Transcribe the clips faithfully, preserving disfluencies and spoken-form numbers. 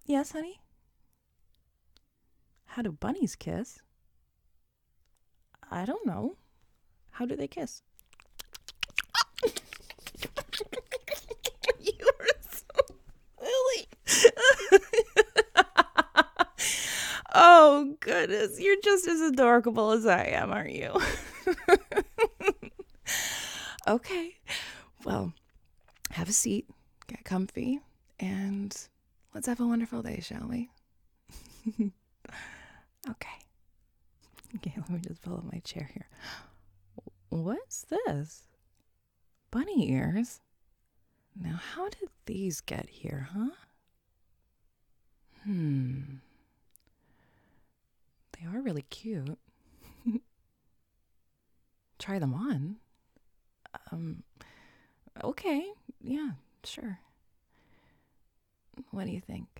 Yes, honey? How do bunnies kiss? I don't know. How do they kiss? You are so silly. Oh, goodness. You're just as adorable as I am, aren't you? Okay. Well, have a seat, get comfy, and let's have a wonderful day, shall we? Okay. Okay, let me just pull up my chair here. What's this? Bunny ears? Now, how did these get here, huh? Hmm. They are really cute. Try them on. Um, okay. Yeah, sure. What do you think?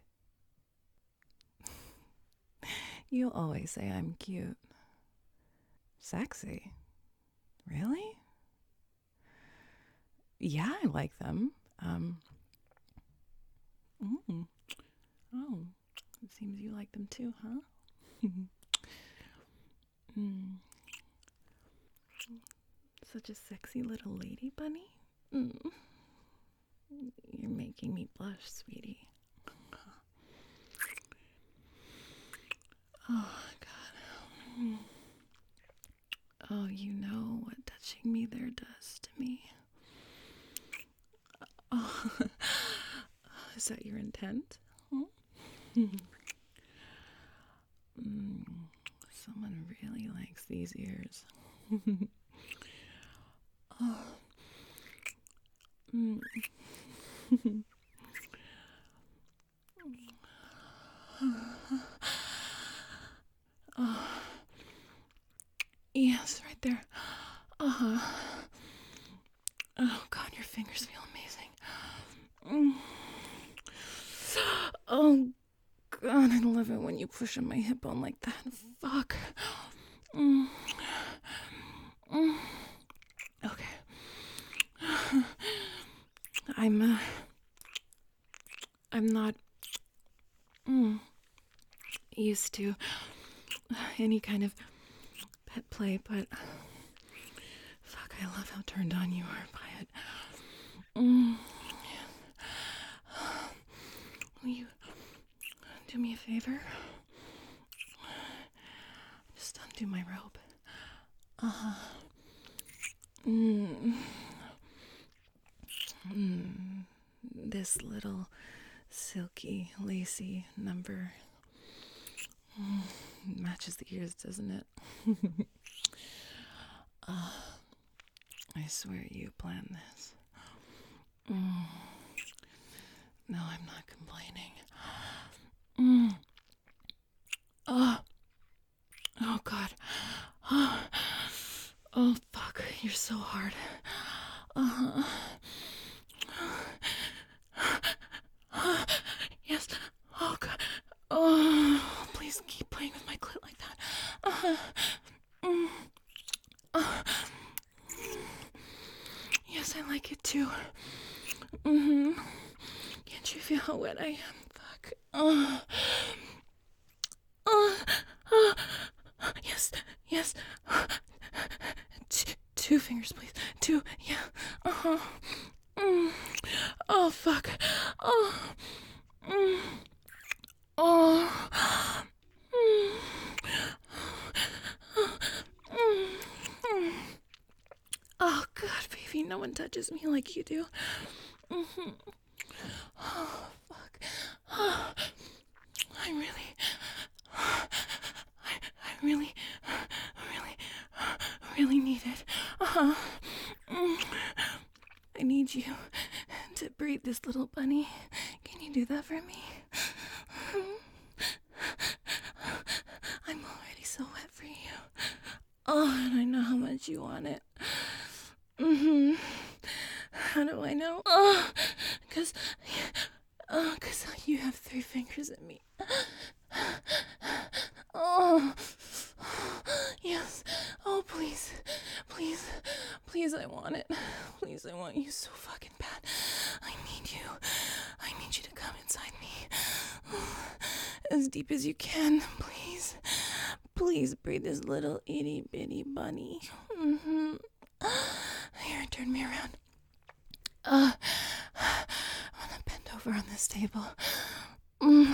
You always say I'm cute. Sexy? Really? Yeah, I like them. Um. Mm. Oh, it seems you like them too, huh? mm. Such a sexy little lady bunny. Mm. You're making me blush, sweetie. Oh, God. Oh, you know what touching me there does to me. Oh, is that your intent? Hmm? mm, someone really likes these ears. Oh. Mm. Oh. Yes, right there. Uh-huh. Oh, God, your fingers feel amazing. Mm. Oh, God, I love it when you push on my hip bone like that. Fuck. Mm. Mm. Okay. I'm, uh, I'm not mm, used to any kind of pet play, but fuck, I love how turned on you are by it. Mm. Will you do me a favor? Just undo my robe. Uh-huh. Mm. Mm. This little silky, lacy number mm. matches the ears, doesn't it? uh, I swear you planned this. Mm. No, I'm not complaining. Mm. Oh. Oh, God. Oh. Oh, fuck. You're so hard. Uh-huh. Yes. Oh, God. Oh, please keep playing with my clit like that. Uh-huh. Mm. Uh. Yes, I like it too. Mm-hmm. Can't you feel how wet I am? Fuck. Uh. Uh. Uh. Yes. Yes. T- two fingers, please. Two. Yeah. Uh-huh. Mm. Oh, fuck. Oh. Mm. Oh. Mm. Mm. Oh, God, baby, no one touches me like you do. Mm-hmm. Oh, fuck. Oh, I really, I, I really, really, really need it. Uh-huh. Mm. I need you to breathe this little bunny. Can you do that for me? I'm already so wet for you. Oh, and I know how much you want it. Mm-hmm. How do I know? Oh, cause, oh, cause you have three fingers at me. Oh, yes. Oh, please, please, please, I want it. Please, I want you so fucking bad. I need you. I need you to come inside me. as deep as you can, please. Please breathe this little itty bitty bunny. Mm-hmm. Here, turn me around. Uh, I'm gonna bend over on this table. Mm.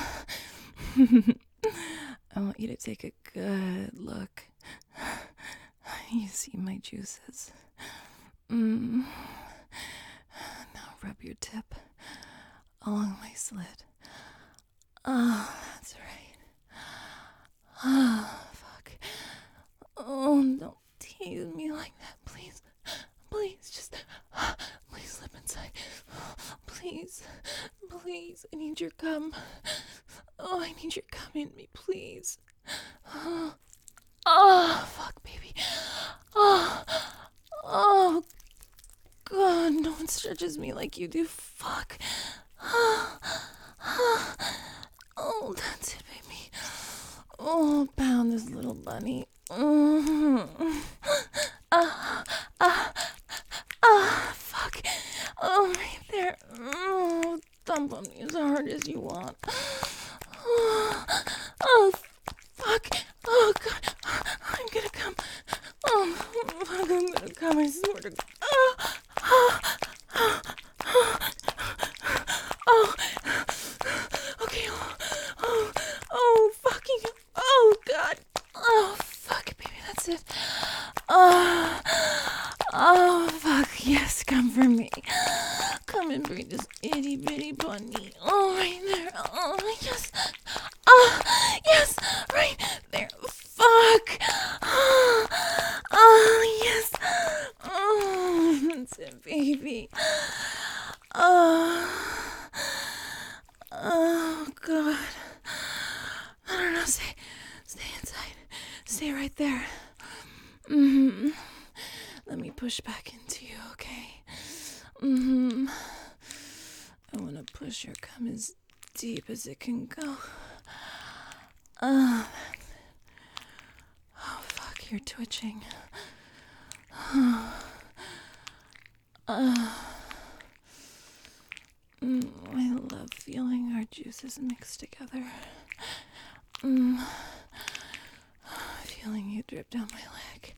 I want you to take a good look. You see my juices. Mm. Now rub your tip along my slit. Oh, that's right. Oh, fuck. Oh, don't tease me like that, please. Please, just, please slip inside. Please, please, I need your cum. Oh, I need your cum in me, please. Oh, oh fuck, baby. Oh, oh, God, no one stretches me like you do. Fuck. Oh, oh, oh that's it, baby. Oh, pound this little bunny. Mm-hmm. Ah, ah, ah, fuck. Oh, right there. Oh, thump on me as hard as you want. Oh, oh fuck. Oh, God. I'm gonna come. Oh, fuck, I'm gonna come. I swear to God. Oh, oh, oh, oh, oh. Okay. Oh, oh, oh, fucking. Oh, God. Oh, fuck, baby. That's it. Oh, oh, fuck. Yes, come for me. Come and breathe this itty bitty bunny. Oh, right there. Oh, yes. Oh, yes. Right there. Fuck. Oh, oh yes. Oh, that's it, baby. Oh, oh, God. I don't know. Stay, stay inside. Stay right there. Mm-hmm. Let me push back into you, okay? Mm-hmm. I want to push your cum as deep as it can go. Oh, oh fuck, you're twitching. Oh. Oh. Mm, I love feeling our juices mixed together. Mm. Feeling you drip down my leg.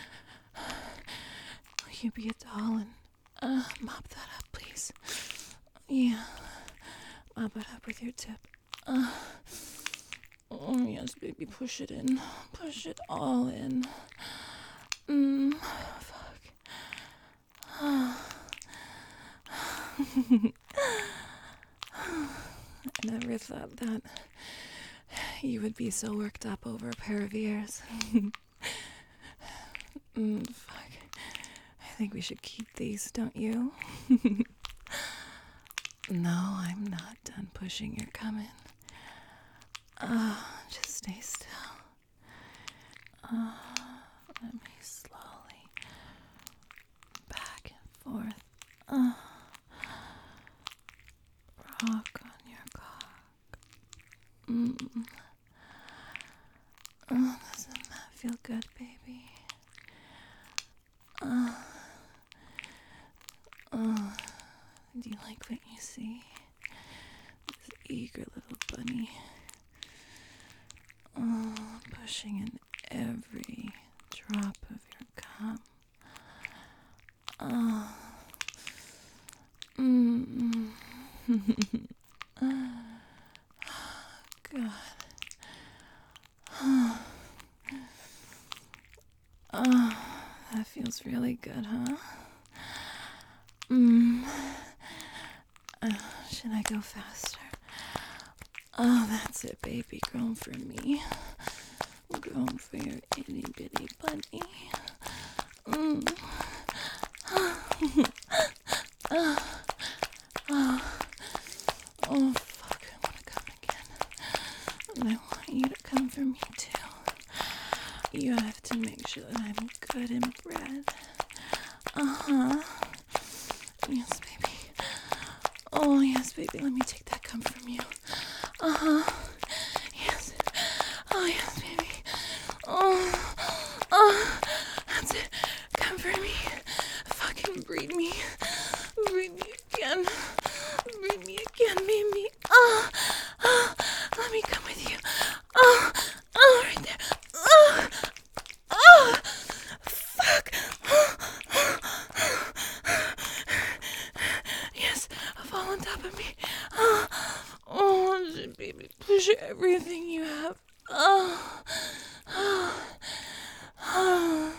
Will you be a doll and uh, mop that up, please? Yeah. Mop it up with your tip. Uh, oh, yes, baby. Push it in. Push it all in. Mm, fuck. I never thought that you would be so worked up over a pair of ears. mm, fuck. I think we should keep these, don't you? No, I'm not done pushing your cum in. Oh, just stay still. Oh, let me slowly back and forth. Oh, rock on your cock. Mm. Oh, doesn't that feel good, baby? Oh, oh, do you like what you see? This eager little bunny. Oh, pushing in every drop of your cum. Oh. Mm. God. Oh, that feels really good, huh? Mm. Uh, should I go faster? Oh, that's it, baby. Going for me. Going for your itty bitty bunny. Mm. oh. Oh. Oh, fuck. I want to come again. And I want you to come for me, too. You have to make sure that I'm good and bred. Uh-huh. Yes, baby. Oh, yes, baby. Let me take that cum from you. Uh-huh. Yes. Oh, yes, baby. Oh. Oh. That's it. Come for me. Fucking breed me. Breed me again. Breed me again, baby. Oh. Oh. Let me come with you. baby. Oh, baby, push everything you have. Oh, oh,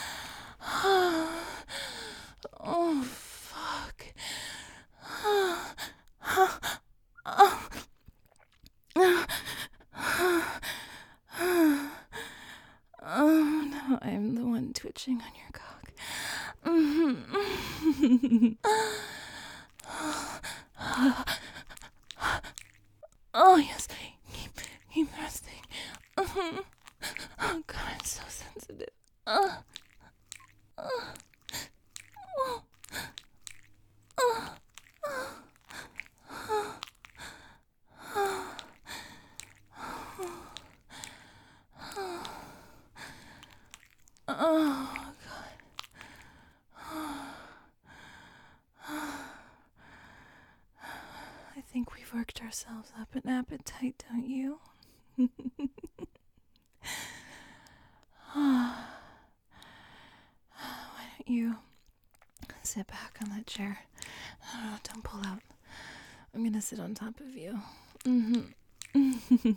oh fuck. Oh no, I'm the one twitching on your cock. Mm-hmm. Oh yes, keep keep resting. Mm-hmm. Oh god, I'm so sensitive. Uh, uh, oh, uh, oh god. I think we've worked ourselves up an appetite, don't you? Why don't you sit back on that chair? Oh, don't pull out. I'm gonna sit on top of you. Mm-hmm.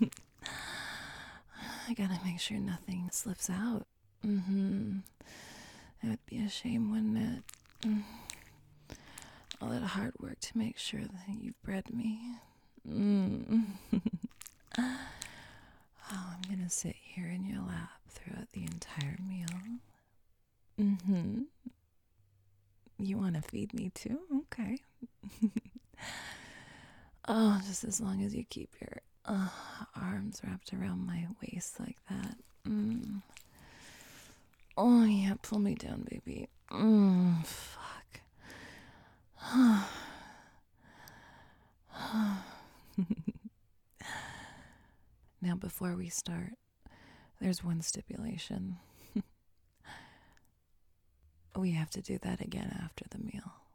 I gotta make sure nothing slips out. Mm-hmm. It would be a shame, wouldn't it? Mm. All that hard work to make sure that you bred me. Mm. Oh, I'm gonna sit here in your lap throughout the entire meal. Mm-hmm. You want to feed me too? Okay. Oh, just as long as you keep your uh, arms wrapped around my waist like that. Mm. Oh, yeah, pull me down, baby. Mm, fuck. Now, before we start, there's one stipulation. We have to do that again after the meal.